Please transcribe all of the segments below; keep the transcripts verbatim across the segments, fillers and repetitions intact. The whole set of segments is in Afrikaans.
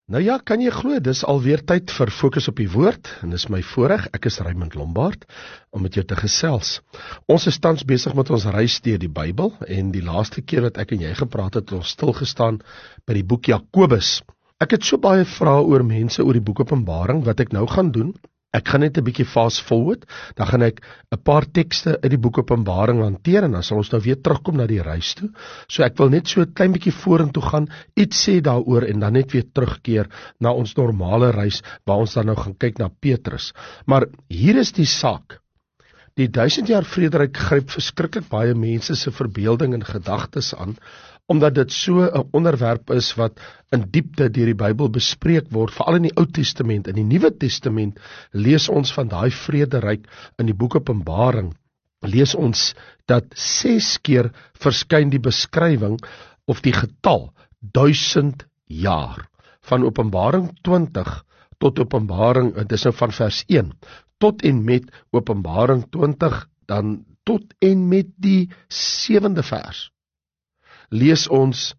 Nou ja, kan jy glo, dis alweer tyd vir Fokus op die Woord, en dis my voorreg, ek is Raymond Lombard, om met jou te gesels. Ons is tans besig met ons reis deur die Bybel, en die laaste keer wat ek en jy gepraat het, het ons stilgestaan by die boek Jakobus. Ek het so baie vrae oor mense oor die boek Openbaring, wat ek nou gaan doen. Ek gaan net 'n bietjie fast forward, dan gaan ek 'n paar tekste uit die boek Openbaring hanteer, en dan sal ons nou weer terugkom na die reis toe. So ek wil net so 'n klein bietjie vorentoe gaan, iets sê daaroor, en dan net weer terugkeer na ons normale reis, waar ons dan nou gaan kyk na Petrus. Maar hier is die saak. Die duisend jaar vrederyk gryp verskriklik baie mense se verbeelding en gedagtes aan, omdat dit so 'n onderwerp is wat in diepte deur die Bybel bespreek word, veral in die Ou Testament. In die Nuwe Testament lees ons van daai vrederyk in die boek Openbaring. Lees ons dat ses keer verskyn die beskrywing of die getal duisend jaar. Van Openbaring twintig tot Openbaring, dit is nou van vers een, tot en met Openbaring twintig, dan tot en met die sewende vers. Lees ons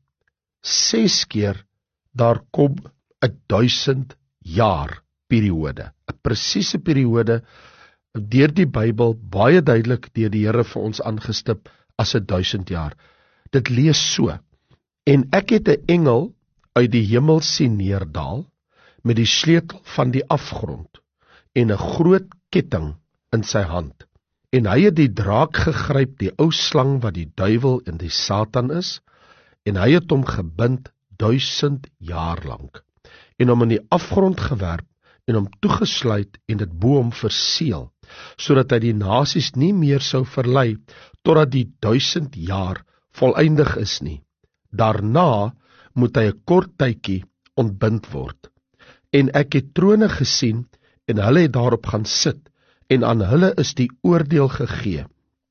ses keer, daar kom 'n duisend jaar periode, 'n presiese periode deur die Bybel, baie duidelik deur die Here vir ons aangestip as 'n duisend jaar. Dit lees so: en ek het 'n engel uit die hemel sien neerdal met die sleutel van die afgrond en 'n groot ketting in sy hand. En hy het die draak gegryp, die ou slang wat die duiwel en die Satan is, en hy het hom gebind duisend jaar lank, en hom in die afgrond gewerp, en hom toegesluit en dit bo hom verseël, sodat hy die nasies nie meer sou verlei, totdat die duisend jaar voleindig is nie. Daarna moet hy 'n kort tydjie ontbind word. En ek het trone gesien, en hulle het daarop gaan sit, en aan hulle is die oordeel gegee.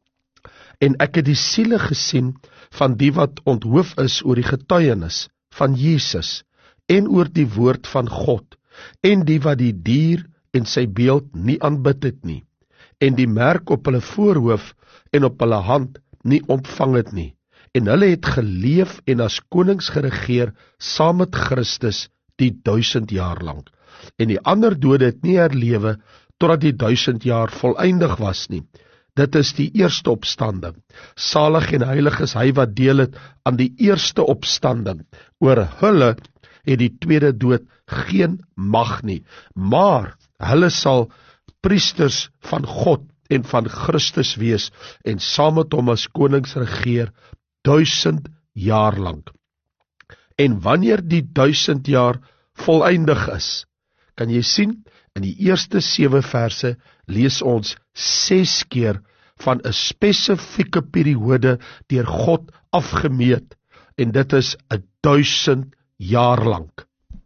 En ek het die siele gesien van die wat onthoof is oor die getuienis van Jesus, en oor die woord van God, en die wat die dier en sy beeld nie aanbid het nie, en die merk op hulle voorhoof en op hulle hand nie ontvang het nie, en hulle het geleef en as konings geregeer saam met Christus die duisend jaar lank. En die ander dode het nie herlewe totdat die duisend jaar voleindig was nie. Dit is die eerste opstanding. Salig en heilig is hy wat deel het aan die eerste opstanding. Oor hulle het die tweede dood geen mag nie, maar hulle sal priesters van God en van Christus wees, en saam met hom as konings regeer duisend jaar lank. En wanneer die duisend jaar voleindig is, kan jy sien, in die eerste sewe verse lees ons ses keer van 'n spesifieke periode deur God afgemeet, en dit is 'n duisend jaar lank.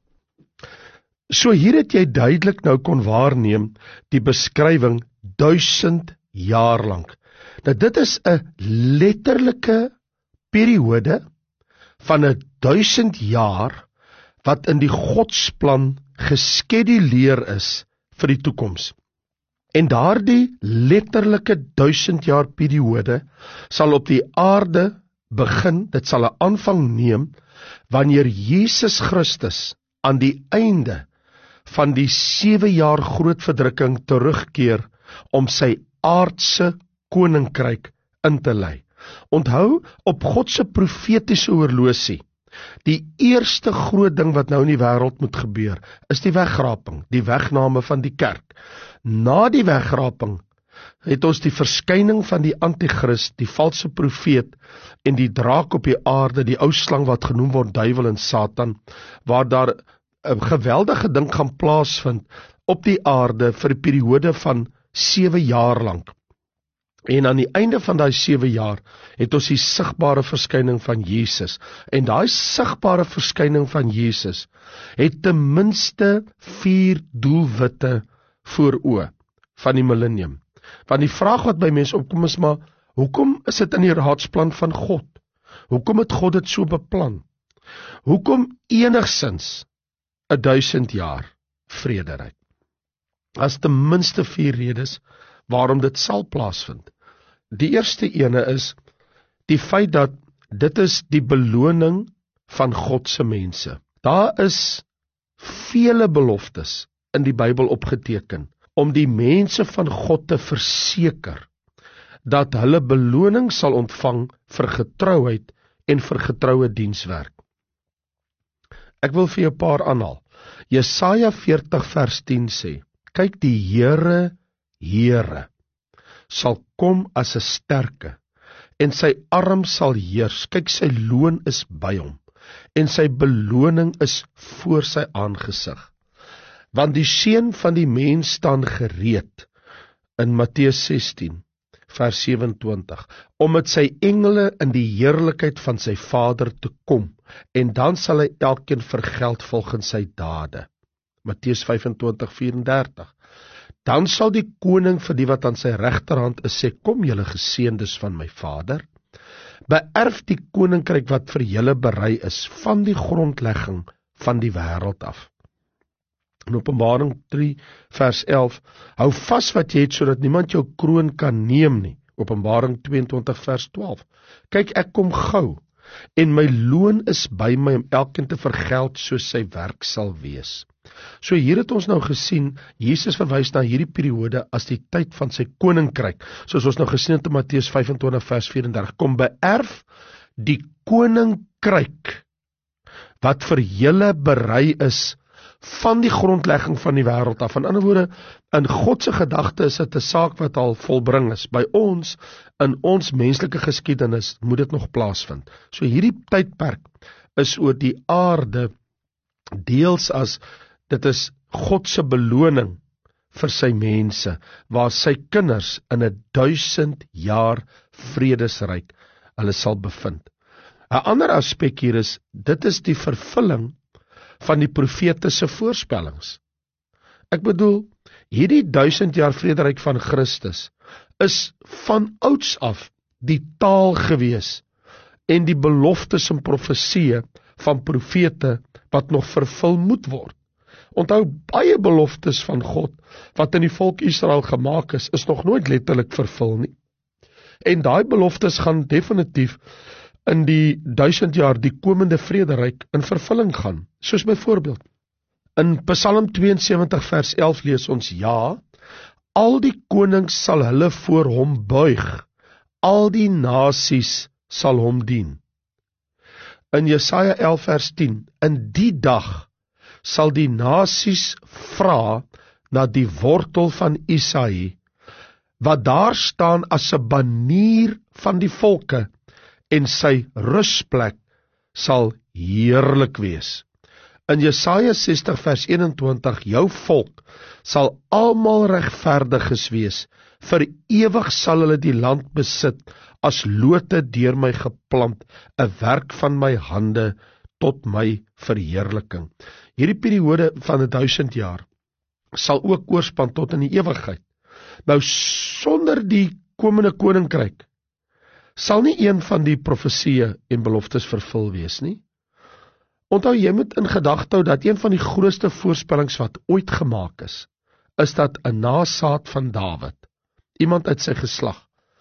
So hier het jy duidelik nou kon waarneem die beskrywing duisend jaar lank. Nou dit is 'n letterlike periode van 'n duisend jaar wat in die Godsplan geskeduleer is vir die toekoms. En daardie letterlike duisend jaar periode sal op die aarde begin, dit sal 'n aanvang neem, wanneer Jesus Christus aan die einde van die sewe jaar groot verdrukking terugkeer om sy aardse koninkryk in te lei. Onthou, op God se profetiese horlosie, die eerste groot ding wat nou in die wêreld moet gebeur, is die wegraping, die wegname van die kerk. Na die wegraping het ons die verskyning van die antichrist, die valse profeet, en die draak op die aarde, die ou slang wat genoem word duiwel en Satan, waar daar 'n geweldige ding gaan plaasvind op die aarde vir 'n periode van sewe jaar lank. En aan die einde van daai sewe jaar het ons die sigbare verskyning van Jesus. En daai sigbare verskyning van Jesus het ten minste vier doelwitte voor oë van die millennium. Want die vraag wat by mense opkom is maar, hoekom is dit in die raadsplan van God? Hoekom het God dit so beplan? Hoekom enigsins 'n duisend jaar vrederyk? As ten minste vier redes waarom dit sal plaasvind. Die eerste ene is die feit dat dit is die beloning van God se mense. Daar is vele beloftes in die Bybel opgeteken, om die mense van God te verseker, dat hulle beloning sal ontvang vir getrouheid en vir getroue dienswerk. Ek wil vir jou 'n paar aanhaal. Jesaja veertig vers tien sê, kyk, die Here, Here, sal kom as 'n sterke, en sy arm sal heers. Kyk, sy loon is by hom, en sy beloning is voor sy aangesig. Want die seun van die mens staan gereed, in Matteus sestien, vers sewe en twintig, om met sy engele in die heerlikheid van sy Vader te kom, en dan sal hy elkeen vergeld volgens sy dade. Matteus vyf en twintig, vyf en dertig. Dan sal die koning vir die wat aan sy regterhand is sê, kom julle geseëndes van my Vader, beerf die koninkryk wat vir julle berei is van die grondlegging van die wêreld af. In Openbaring drie vers elf, hou vas wat jy het, sodat niemand jou kroon kan neem nie. Openbaring twee en twintig vers twaalf, kyk, ek kom gou, en my loon is by my om elkeen te vergeld soos sy werk sal wees. So hier het ons nou gesien, Jesus verwys na hierdie periode as die tyd van sy koninkryk, soos ons nou gesien het in Matteus vyf en twintig vers vyf en dertig, kom beerf die koninkryk wat vir julle berei is van die grondlegging van die wêreld af. In ander woorde, in God se gedagte is dit 'n saak wat al volbring is. By ons, in ons menslike geskiedenis, moet dit nog plaasvind. So hierdie tydperk is oor die aarde deels as, dit is God se beloning vir sy mense, waar sy kinders in 'n duisend jaar vredesryk hulle sal bevind. 'n Ander aspek hier is, dit is die vervulling van die profete se voorspellings. Ek bedoel, hierdie duisend jaar vrederyk van Christus is van ouds af die taal gewees en die beloftes en profesieë van profete wat nog vervul moet word. Onthou, baie beloftes van God wat in die volk Israel gemaak is, is nog nooit letterlik vervul nie. En daai beloftes gaan definitief in die duisend jaar, die komende vrederyk, in vervulling gaan. Soos byvoorbeeld, in Psalm twee en sewentig vers elf lees ons, ja, al die konings sal hulle voor hom buig, al die nasies sal hom dien. In Jesaja elf vers tien, in die dag sal die nasies vra na die wortel van Isaïe, wat daar staan as 'n banier van die volke, en sy rusplek sal heerlik wees. In Jesaja sestig vers eenentwintig, jou volk sal almal regverdiges wees, vir ewig sal hulle die land besit, as lote deur my geplant, 'n werk van my hande tot my verheerliking. Hierdie periode van 'n duisend jaar sal ook oorspan tot in die ewigheid. Nou, sonder die komende koninkryk sal nie een van die profesieë en beloftes vervul wees nie. Onthou, jy moet in gedagte hou dat een van die grootste voorspellings wat ooit gemaak is, is dat 'n nasaad van Dawid, iemand uit sy geslag,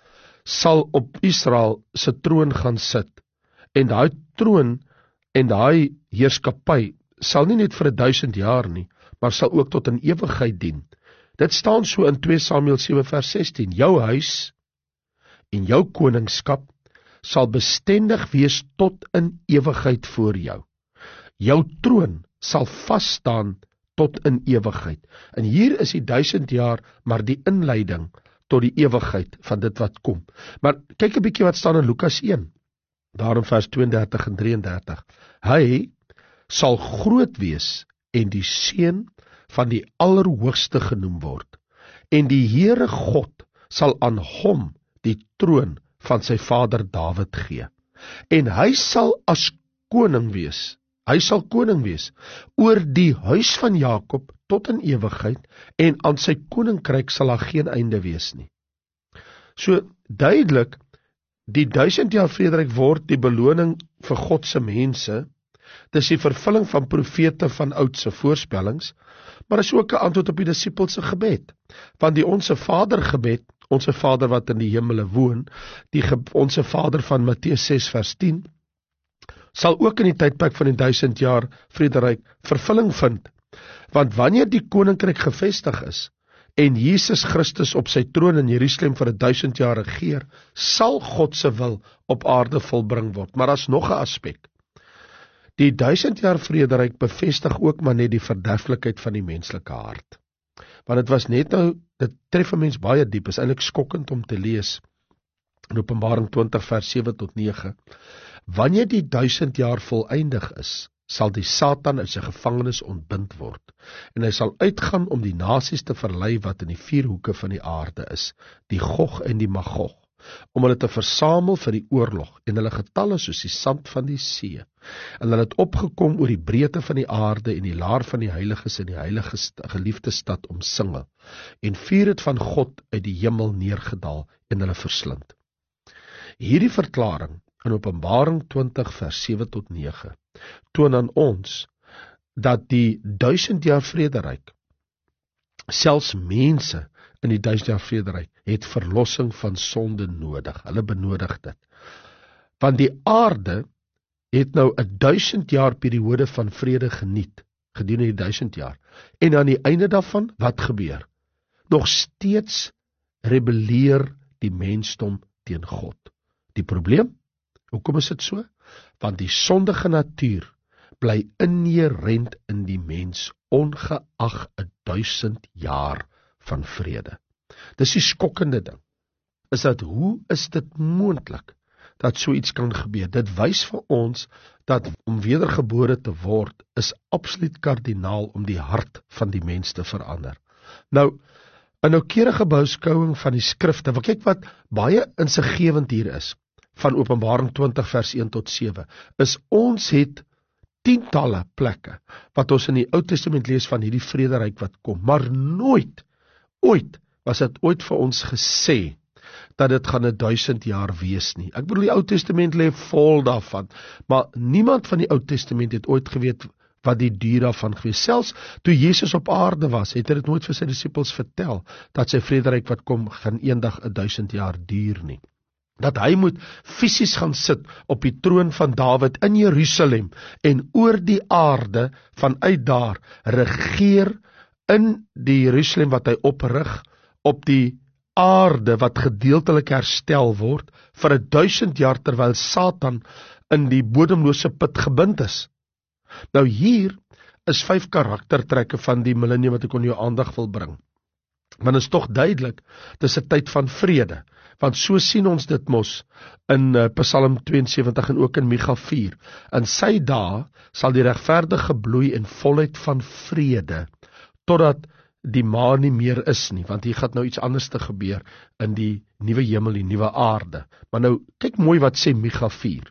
sal op Israel se troon gaan sit. En daai troon en daai heerskappy sal nie net vir 'n duisend jaar nie, maar sal ook tot in ewigheid dien. Dit staan so in twee Samuel sewe vers sestien, jou huis en jou koningskap sal bestendig wees tot in ewigheid voor jou. Jou troon sal vas staan tot in ewigheid. En hier is die duisend jaar, maar die inleiding tot die ewigheid van dit wat kom. Maar kyk 'n bietjie wat staan in Lukas een, daar in vers tweeëndertig en drieëndertig. Hy sal groot wees en die seun van die Allerhoogste genoem word. En die Here God sal aan hom die troon van sy vader Dawid gee. En hy sal as koning wees, hy sal koning wees, oor die huis van Jakob tot in ewigheid, en aan sy koninkryk sal daar geen einde wees nie. So, duidelik, die duisend jaar vrederyk word die beloning vir God se mense, dis die vervulling van profete van oudse voorspellings, maar is ook 'n antwoord op die disippels se gebed, want die Onse Vader gebed, Onse Vader wat in die hemele woon, die ge, Onse Vader van Matteus ses vers tien, sal ook in die tydperk van die duisend jaar vrederyk vervulling vind. Want wanneer die koninkryk gevestig is, en Jesus Christus op sy troon in Jerusalem vir 'n duisend jaar regeer, sal God se wil op aarde volbring word. Maar daar's nog 'n aspek. Die duisend jaar vrederyk bevestig ook maar net die verderflikheid van die menslike hart. Want dit was net nou, dit tref 'n mens baie diep, is eintlik skokkend om te lees. In Openbaring twintig vers sewe tot nege. Wanneer die duisend jaar voleindig is, sal die Satan uit sy gevangenis ontbind word, en hy sal uitgaan om die nasies te verlei wat in die vier hoeke van die aarde is, die Gog en die Magog, om hulle te versamel vir die oorlog, en hulle getalle soos die sand van die see, en hulle het opgekom oor die breedte van die aarde, en die laar van die heiliges in die heilige geliefde stad omsingel, en vuur het van God uit die hemel neergedaal, en hulle verslind. Hierdie verklaring in Openbaring twintig vers sewe tot nege toon aan ons dat die duisend jaar vrederyk, selfs mense in die duisend jaar vrederyk, het verlossing van sonde nodig. Hulle benodig dit. Want die aarde het nou 'n duisend jaar periode van vrede geniet, gedurende die duisend jaar. En aan die einde daarvan, wat gebeur? Nog steeds rebelleer die mensdom teen God. Die probleem? Hoekom is dit so? Want die sondige natuur bly inherent in die mens, ongeag 'n duisend jaar van vrede. Dis die skokkende ding, is dat hoe is dit moontlik dat so iets kan gebeur? Dit wys vir ons dat om wedergebore te word is absoluut kardinaal om die hart van die mens te verander. Nou, 'n noukeurige beskouing van die skrifte, wil kyk wat baie insiggewend hier is, van Openbaring twintig vers een tot sewe, is ons het tientalle plekke, wat ons in die Ou Testament lees van hierdie vrederyk wat kom, maar nooit, ooit, was dit ooit vir ons gesê, dat dit gaan 'n duisend jaar wees nie. Ek bedoel, die Ou Testament lê vol daarvan, maar niemand van die Ou Testament het ooit geweet wat die duur daarvan gewees. Selfs toe Jesus op aarde was, het hy dit nooit vir sy disippels vertel, dat sy vrederyk wat kom, gaan eendag 'n duisend jaar duur nie. Dat hy moet fisies gaan sit op die troon van Dawid in Jerusalem en oor die aarde vanuit daar regeer in die Jerusalem wat hy oprig, op die aarde wat gedeeltelik herstel word vir 'n duisend jaar terwyl Satan in die bodemlose put gebind is. Nou hier is vyf karaktertrekke van die millennium wat ek aan jou aandag wil bring. Maar is tog duidelik, dis 'n tyd van vrede, want so sien ons dit mos in uh, Psalm twee en sewentig en ook in Micha vier. In sy dae sal die regverdige bloei in volheid van vrede, totdat die maan nie meer is nie, want hier gaan nou iets anders te gebeur in die nuwe hemel, die nuwe aarde. Maar nou, kyk mooi wat sê Micha vier.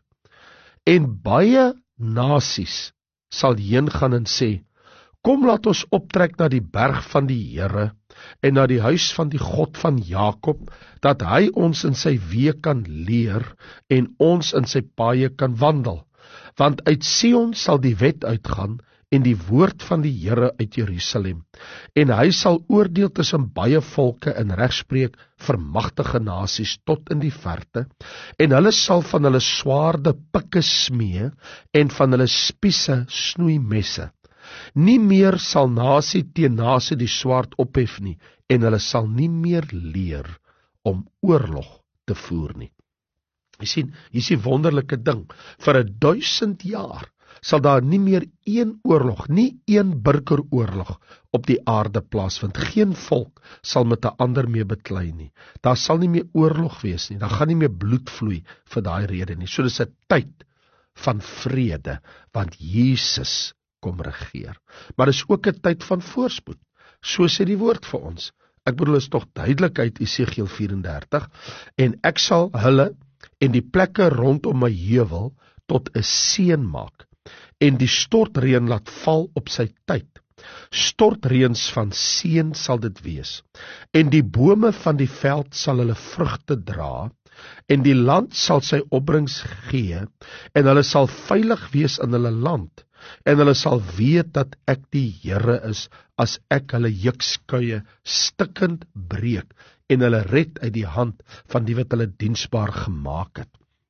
En baie nasies sal heen gaan en sê, kom laat ons optrek na die berg van die Here, en na die huis van die God van Jakob, dat hy ons in sy weë kan leer, en ons in sy paaie kan wandel. Want uit Sion sal die wet uitgaan, en die woord van die Here uit Jerusalem. En hy sal oordeel tussen baie volke en regspreek vir magtige nasies tot in die verte, en hulle sal van hulle swaarde pikke smee, en van hulle spiese snoeimesse. Nie meer sal nasie teen nasie die swaard ophef nie, en hulle sal nie meer leer om oorlog te voer nie. Jy sien, hier is die wonderlike ding, vir 'n duisend jaar sal daar nie meer een oorlog, nie een burgeroorlog op die aarde plaasvind. Geen volk sal met 'n ander mee beklei nie. Daar sal nie meer oorlog wees nie, daar gaan nie meer bloed vloei vir daai rede nie. So dis 'n tyd van vrede, want Jesus kom regeer. Maar dis ook 'n tyd van voorspoed. So sê die woord vir ons. Ek bedoel, is tog duidelik uit Esegiel vyf en dertig, en ek sal hulle en die plekke rondom my heuwel tot 'n seën maak, en die stortreën laat val op sy tyd. Stortreëns van seën sal dit wees, en die bome van die veld sal hulle vrugte dra, en die land sal sy opbrengs gee, en hulle sal veilig wees in hulle land, en hulle sal weet dat ek die Here is, as ek hulle jukskuie stikkend breek, en hulle red uit die hand van die wat hulle diensbaar gemaak het.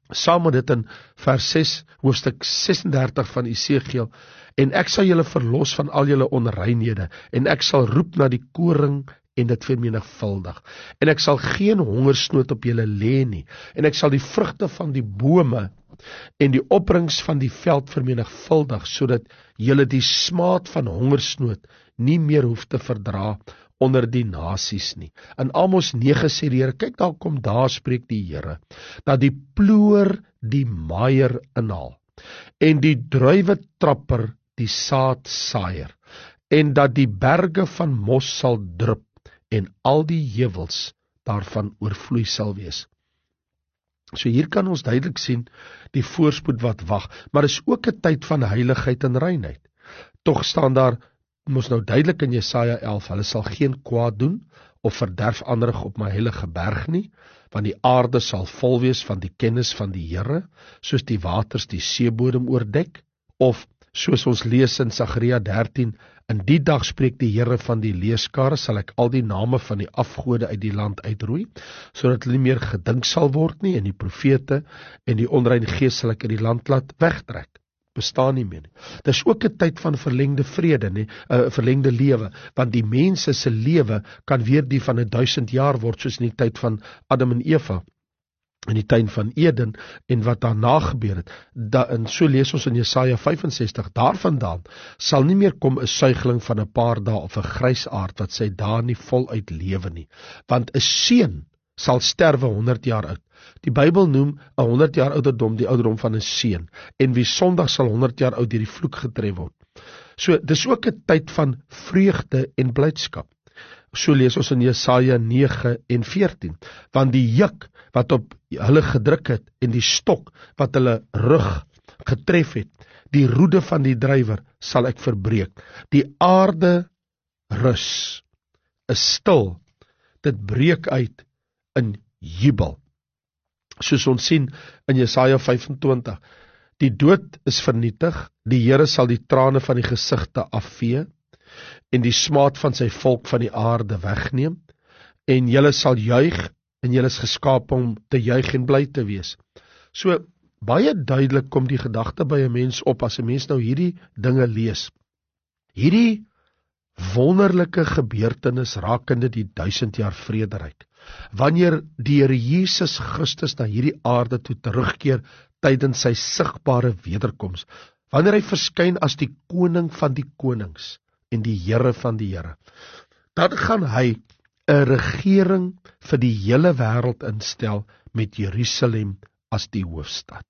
saam met dit in vers ses, hoofstuk ses en dertig van Esegiel, en ek sal julle verlos van al julle onreinhede, en ek sal roep na die koring en dit vermenigvuldig, en ek sal geen hongersnood op julle lê nie, en ek sal die vrugte van die bome en die opbrengs van die veld vermenigvuldig, sodat julle die smaad van hongersnood nie meer hoef te verdra onder die nasies nie. In Amos nege sê die Here, kyk, daar kom daar spreek die Here, dat die ploer die maaier inhaal, en die druiwetrapper die saadsaaier, en dat die berge van mos sal drup, en al die heuwels daarvan oorvloei sal wees. So hier kan ons duidelik sien die voorspoed wat wag, maar is ook 'n tyd van heiligheid en reinheid. Tog staan daar, mos nou duidelik in Jesaja elf, hulle sal geen kwaad doen, of verderf aanrig op my heilige berg nie, want die aarde sal vol wees van die kennis van die Here, soos die waters die seebodem oordek, of soos ons lees in Sagaria dertien, in die dag spreek die Here van die leeskare, sal ek al die name van die afgode uit die land uitroei, sodat hulle nie meer gedink sal word nie, en die profete en die onrein gees sal ek in die land laat wegtrek, bestaan nie meer nie. Dis ook 'n tyd van verlengde vrede, nie, 'n uh, verlengde lewe, want die mense se lewe kan weer die van 'n duisend jaar word, soos in die tyd van Adam en Eva, in die tuin van Eden, en wat daarna gebeur het, da, en so lees ons in Jesaja vyf en sestig, daarvandaan sal nie meer kom 'n suigeling van 'n paar dae of 'n grysaard wat sy dae nie voluit lewe nie, want 'n seun sal sterwe honderd jaar oud. Die Bybel noem 'n honderd jaar ouderdom die ouderdom van 'n seun, en wie sondig sal honderd jaar oud deur die vloek getref word. So dis ook 'n tyd van vreugde en blydskap. So lees ons in Jesaja nege en veertien, want die juk wat op hulle gedruk het, en die stok wat hulle rug getref het, die roede van die drywer sal ek verbreek. Die aarde rus, is stil, dit breek uit in jubel. Soos ons sien in Jesaja vyf en twintig, die dood is vernietig, die Here sal die trane van die gesigte afvee, en die smaad van sy volk van die aarde wegneem, en julle sal juig, en julle is geskaap om te juig en bly te wees. So, baie duidelik kom die gedagte by 'n mens op, as 'n mens nou hierdie dinge lees. Hierdie wonderlike gebeurtenis rakende die duisend jaar vrederyk, wanneer die Here Jesus Christus na hierdie aarde toe terugkeer tydens sy sigbare wederkoms, wanneer hy verskyn as die koning van die konings en die Here van die Here, dan gaan hy 'n regering vir die hele wêreld instel met Jerusalem as die hoofstad.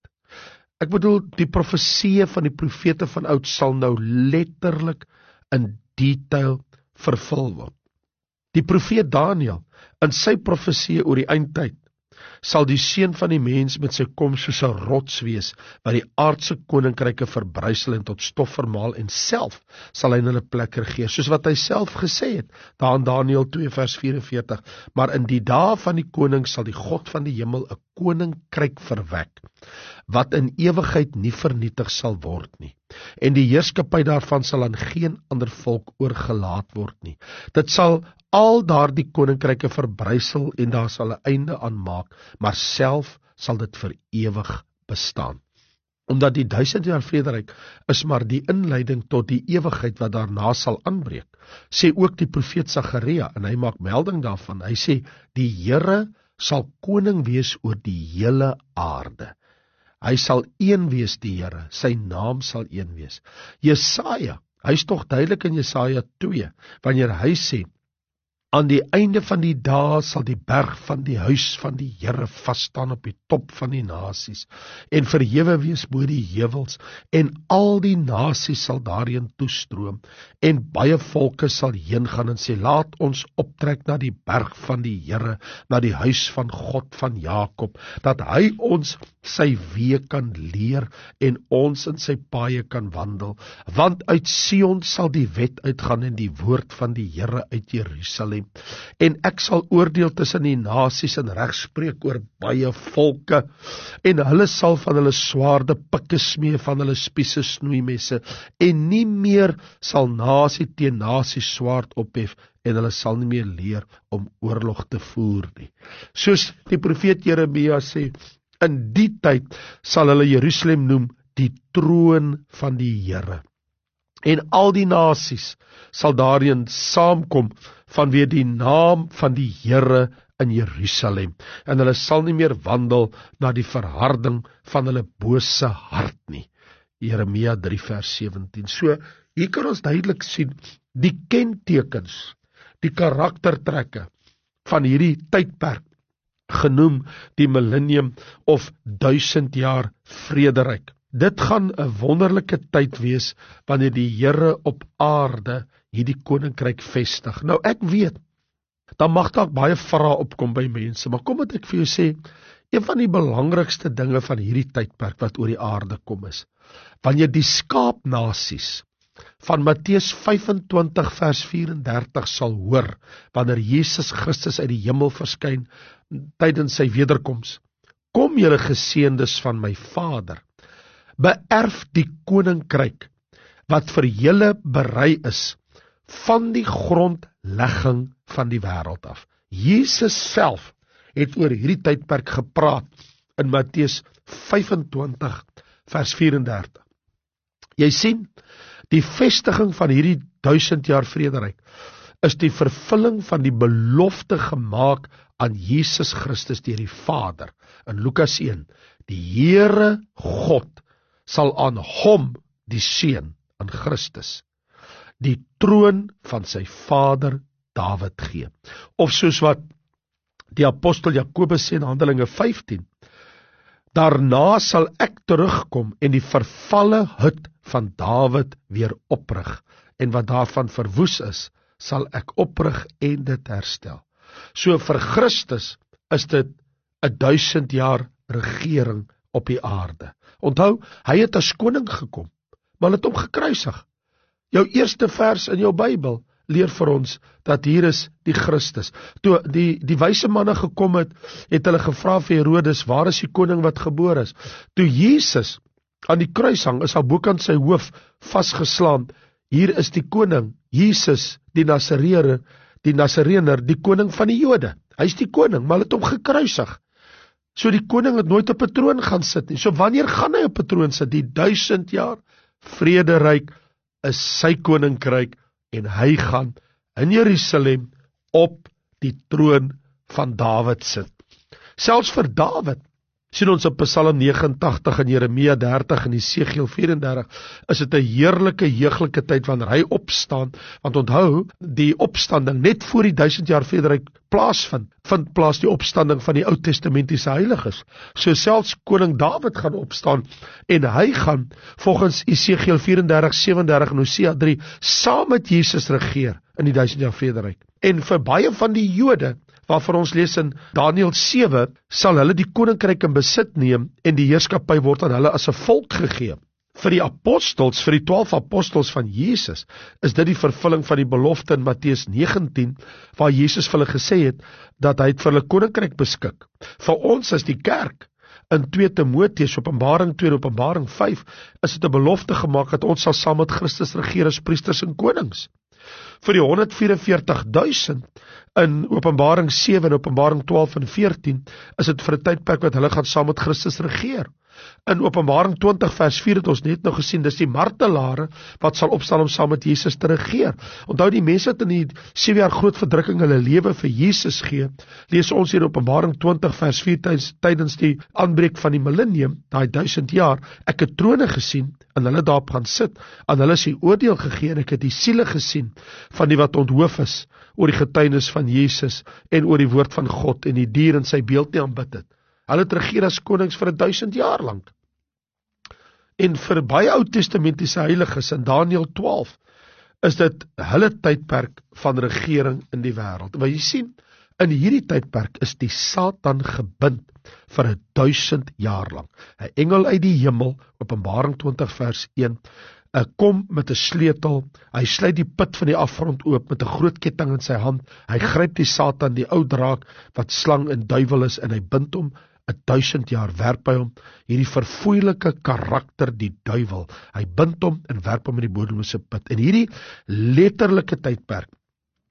Ek bedoel, die profeseë van die profete van oud sal nou letterlik in detail vervul word. Die profeet Daniël, in sy profeseë oor die eindtyd, sal die seun van die mens met sy koms soos 'n rots wees, wat die aardse koninkryke verbrysel en tot stof vermaal, en self sal hy in hulle plek regeer, soos wat hy self gesê het, daar in Daniël twee vers vyf-en-veertig, maar in die dae van die koning sal die God van die hemel 'n koninkryk verwek, wat in ewigheid nie vernietig sal word nie, en die heerskappy daarvan sal aan geen ander volk oorgelaat word nie. Dit sal al daardie koninkryke verbrysel, en daar sal 'n einde aan maak, maar self sal dit vir ewig bestaan. Omdat die duisend jaar vrederyk is maar die inleiding tot die ewigheid wat daarna sal aanbreek, sê ook die profeet Sagaria, en hy maak melding daarvan. Hy sê, die Here sal koning wees oor die hele aarde. Hy sal een wees, die Here, sy naam sal een wees. Jesaja, hy is tog duidelik in Jesaja twee, wanneer hy sê, aan die einde van die dae sal die berg van die huis van die Here vasstaan op die top van die nasies, en verhewe wees bo die heuwels, en al die nasies sal daarheen toestroom, en baie volke sal heen gaan en sê, laat ons optrek na die berg van die Here, na die huis van God van Jakob, dat hy ons sy weë kan leer, en ons in sy paaie kan wandel, want uit Sion sal die wet uitgaan, en die woord van die Here uit Jerusalem. En ek sal oordeel tussen die nasies en regspreek oor baie volke, en hulle sal van hulle swaarde pikke smee, van hulle spiese snoeimesse, en nie meer sal nasie teen nasie swaard ophef, en hulle sal nie meer leer om oorlog te voer nie. Soos die profeet Jeremia sê, In die tyd sal hulle Jerusalem noem die troon van die Here. En al die nasies sal daarin saamkom vanweë die naam van die Here in Jerusalem. En hulle sal nie meer wandel na die verharding van hulle bose hart nie. Jeremia drie vers sewentien. So, hier kan ons duidelik sien die kentekens, die karaktertrekke van hierdie tydperk, genoem die millennium of duisend jaar vrederyk. Dit gaan 'n wonderlike tyd wees wanneer die Here op aarde hierdie koninkryk vestig. Nou ek weet, dan mag dalk baie vrae opkom by mense, maar kom wat ek vir jou sê, een van die belangrikste dinge van hierdie tydperk wat oor die aarde kom is, wanneer die skaapnasies van Matteus vyf en twintig vers vyf en dertig sal hoor, wanneer Jesus Christus uit die hemel verskyn tydens sy wederkoms. Kom julle geseëndes van my Vader, beerf die koninkryk wat vir julle berei is van die grondlegging van die wêreld af. Jesus self het oor hierdie tydperk gepraat in Matteus vyf en twintig vers vyf en dertig. Jy sien, die vestiging van hierdie duisend jaar vrederyk is die vervulling van die belofte gemaak aan Jesus Christus deur die Vader. In Lukas een, die Here God sal aan hom, die Seun, aan Christus, die troon van sy vader Dawid gee. Of soos wat die apostel Jakobus sê in Handelinge vyftien, daarna sal ek terugkom en die vervalle hut van Dawid weer oprig, en wat daarvan verwoes is, sal ek oprig en dit herstel. So vir Christus is dit 'n duisend jaar regering op die aarde. Onthou, hy het as koning gekom, maar het hom gekruisig. Jou eerste vers in jou Bybel leer vir ons dat hier is die Christus. Toe die, die wyse manne gekom het, het hulle gevra vir Herodes, waar is die koning wat gebore is? Toe Jesus aan die kruis hang, is al bokant sy hoof vasgeslaan. Hier is die koning, Jesus, die Nasareer, die Nasarener, die koning van die Jode. Hy is die koning, maar hy het hom gekruisig. So die koning het nooit op 'n troon gaan sit nie. So wanneer gaan hy op 'n troon sit? Die duisend jaar vrederyk is sy koninkryk en hy gaan in Jerusalem op die troon van Dawid sit. Selfs vir Dawid, sien ons op Psalm nege en tagtig en Jeremia dertig en Esegiel vyf en dertig, is dit 'n heerlike, heuglike tyd wanneer hy opstaan, want onthou, die opstanding net voor die duisend jaar vrederyk plaasvind, vind plaas die opstanding van die Ou Testamentiese heiliges. So selfs koning Dawid gaan opstaan, en hy gaan, volgens Esegiel vyf en dertig, sewe en dertig en Hosea drie, saam met Jesus regeer in die duisend jaar vrederyk. En vir baie van die Jode, waarvan ons lees in Daniël sewe, sal hulle die koninkryk in besit neem en die heerskappy word aan hulle as 'n volk gegee. Vir die apostels, vir die twaalf apostels van Jesus, is dit die vervulling van die belofte in Matteus negentien, waar Jesus vir hulle gesê het, dat hy het vir hulle koninkryk beskik. Vir ons as die kerk, in twee Timoteus, Openbaring twee, Openbaring vyf, is dit 'n belofte gemaak dat ons sal saam met Christus regeer as priesters en konings. Vir die honderd vyf en veertig duisend in Openbaring sewe en Openbaring twaalf en veertien is dit vir 'n tydperk wat hulle gaan saam met Christus regeer. In Openbaring twintig vers vier het ons net nou gesien, dis die martelare wat sal opstaan om saam met Jesus te regeer. Onthou, die mense wat in die sewe jaar groot verdrukking hulle lewe vir Jesus gee, lees ons hier in Openbaring twintig vers vier tydens, tydens die aanbreek van die millennium, daai duisend jaar, ek het trone gesien en hulle daarop gaan sit, aan hulle is die oordeel gegee en ek het die siele gesien van die wat onthoof is oor die getuienis van Jesus en oor die woord van God en die dier in sy beeld nie aanbid het. Hulle het regeer as konings vir 'n duisend jaar lank. En vir baie Ou Testamentiese heiliges in Daniël twaalf is dit hulle tydperk van regering in die wêreld. Maar jy sien, in hierdie tydperk is die Satan gebind vir 'n duisend jaar lank. 'n Engel uit die hemel, Openbaring twintig vers een, uh, kom met 'n sleutel, hy sluit die put van die afgrond oop met 'n groot ketting in sy hand, hy gryp die Satan, die ou draak, wat slang en duiwel is, en hy bind hom 'n duisend jaar, werp hy hom, hierdie verfoeilike karakter, die duiwel, hy bind hom en werp hom in die bodemlose put. En hierdie letterlike tydperk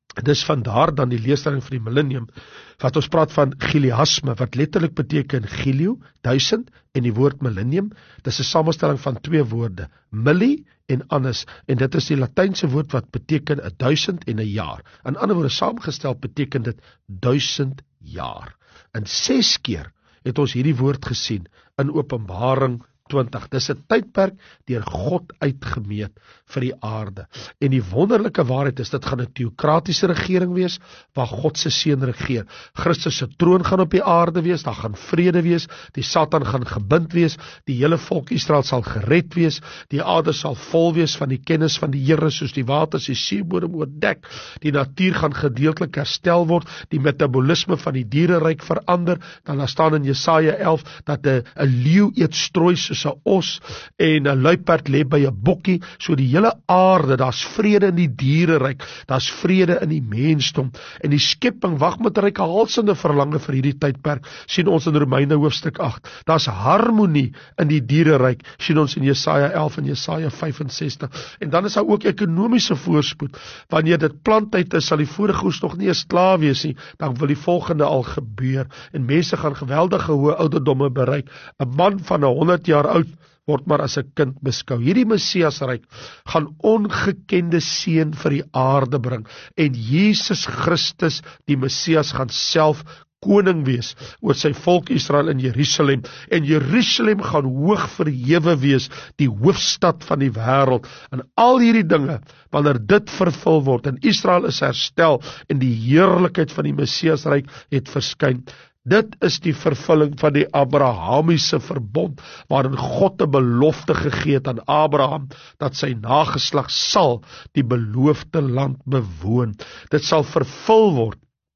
Dis vandaar dan die leerstelling van die millennium, wat ons praat van giliasme, wat letterlik beteken gilio, duisend, en die woord millennium, dis 'n samestelling van twee woorde, milli en annus, en dit is die Latynse woord wat beteken 'n duisend en 'n jaar. In ander woorde, saamgestel beteken dit duisend jaar. En ses keer het ons hierdie woord gesien in Openbaring twintig. Dis 'n tydperk deur God uitgemeet vir die aarde. En die wonderlike waarheid is, dit gaan 'n teokratiese regering wees, waar God se seun regeer. Christus se troon gaan op die aarde wees, daar gaan vrede wees, die Satan gaan gebind wees, die hele volk Israel sal gered wees, die aarde sal vol wees van die kennis van die Here, soos die waters die seebodem oordek, die natuur gaan gedeeltelik herstel word, die metabolisme van die diereryk verander, dan daar staan in Jesaja elf, dat 'n 'n leeu eet strooi soos 'n os, en 'n luiperd lê by 'n bokkie, so die hele aarde, daar's vrede in die diereryk, daar's vrede in die mensdom, en die skepping wag met reikhalsende verlange vir hierdie tydperk, sien ons in Romeine hoofstuk agt, daar's harmonie in die diereryk, sien ons in Jesaja elf en Jesaja vyf en sestig, en dan is daar ook ekonomiese voorspoed, wanneer dit planttyd is, sal die vorige oes nog nie 'n slaaf wees nie, dan wil die volgende al gebeur, en mense gaan geweldige hoë ouderdomme bereik, 'n man van honderd jaar oud, word maar as 'n kind beskou. Hierdie Messiasryk gaan ongekende seën vir die aarde bring, en Jesus Christus, die Messias, gaan self koning wees oor sy volk Israel in Jerusalem, en Jerusalem gaan hoog verhewe wees, die hoofstad van die wêreld, en al hierdie dinge, wanneer dit vervul word, en Israel is herstel, en die heerlikheid van die Messiasryk het verskyn. Dit is die vervulling van die Abrahamiese verbond, waarin God 'n belofte gegee het aan Abraham, dat sy nageslag sal die beloofde land bewoon. Dit sal vervul word.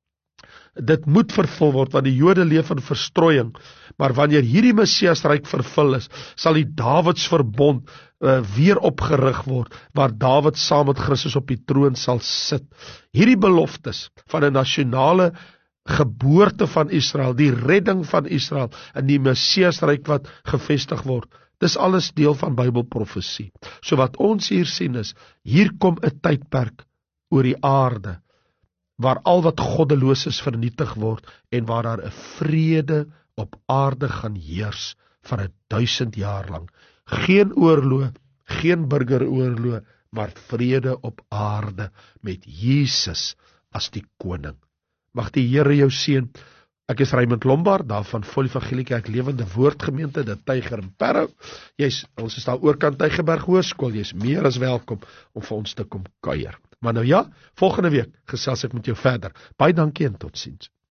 Dit moet vervul word, want die Jode leef in verstrooiing, maar wanneer hierdie Messiasryk vervul is, sal die Dawids verbond uh, weer opgerig word, waar Dawid saam met Christus op die troon sal sit. Hierdie beloftes van 'n nasionale geboorte van Israel, die redding van Israel, en die Messiasryk wat gevestig word, dis alles deel van Bybelprofesie. So wat ons hier sien is, hier kom 'n tydperk oor die aarde, waar al wat goddeloos is vernietig word, en waar daar 'n vrede op aarde gaan heers, vir 'n duisend jaar lang. Geen oorlog, geen burgeroorlog, maar vrede op aarde, met Jesus as die koning. Mag die Here jou seën. Ek is Raymond Lombard, daar van Volle Evangelie Kerk Lewende Woord Gemeente, dit Tyger en Parow. Jy's, ons is daar oorkant Tygerberg Hoërskool, jy's meer as welkom om vir ons te kom kuier. Maar nou ja, volgende week gesels ek met jou verder. Baie dankie en totsiens.